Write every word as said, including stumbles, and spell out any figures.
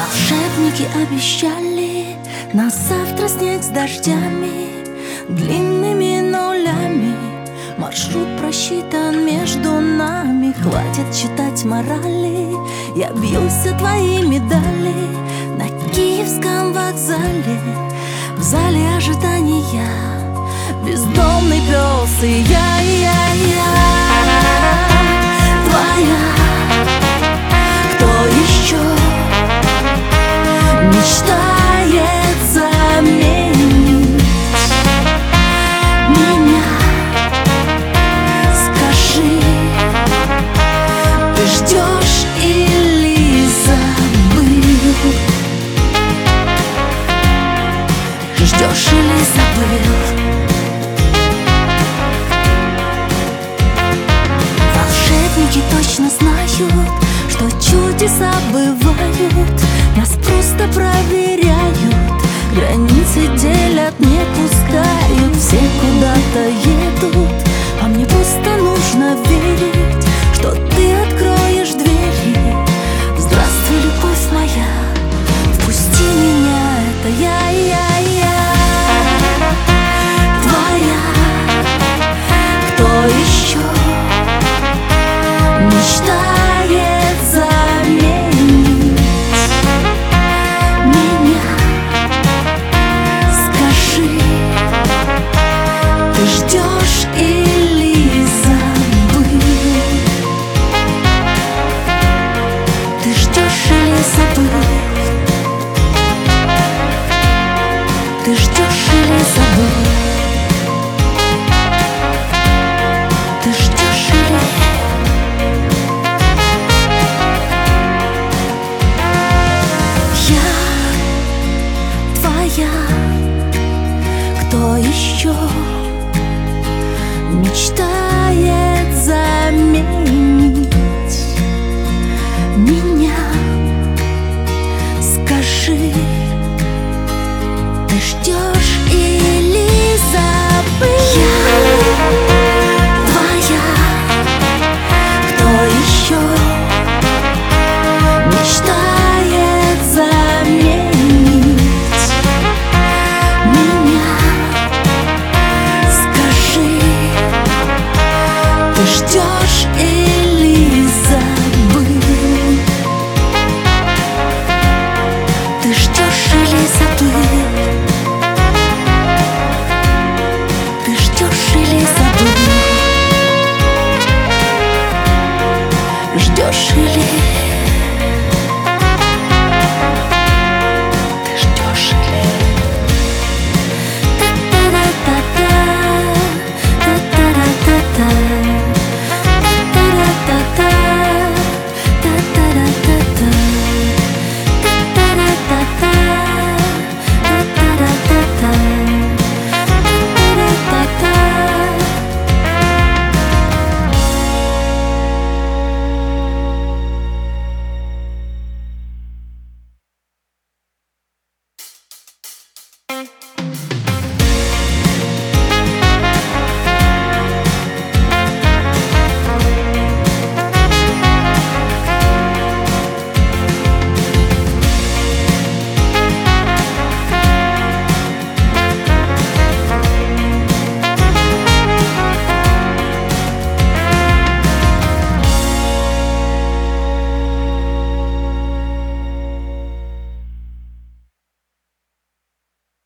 Волшебники обещали на завтра снег с дождями, длинными нулями. Маршрут просчитан между нами. Хватит читать морали, я бьюсь о твои медали на Киевском вокзале. В зале ожидания бездомный пес и я, и я, и я твоя. Кто еще мечтает заменить меня? Скажи, ты ждешь или забыл? Ждешь или забыл? Волшебники точно знают, что чудеса бывают. Нас просто проверяют, границы делят, не пускают. Все куда-то едут, а мне просто нужно верить, что ты откроешь двери. Здравствуй, любовь моя, впусти меня, это я, я, я твоя. Кто еще мечтает заменить меня? Скажи, ты ждешь или забыл? Ты ждешь или забыл? Ты ждешь или забыл? Ты ждешь или... Кто еще мечтает заменить меня? Скажи, ты ждешь или забыл? Я твоя. Кто еще мечтает заменить меня? Скажи, ты ждешь или забыл? Ты ждешь или забыл? Ты ждешь или забыл? Ждешь или...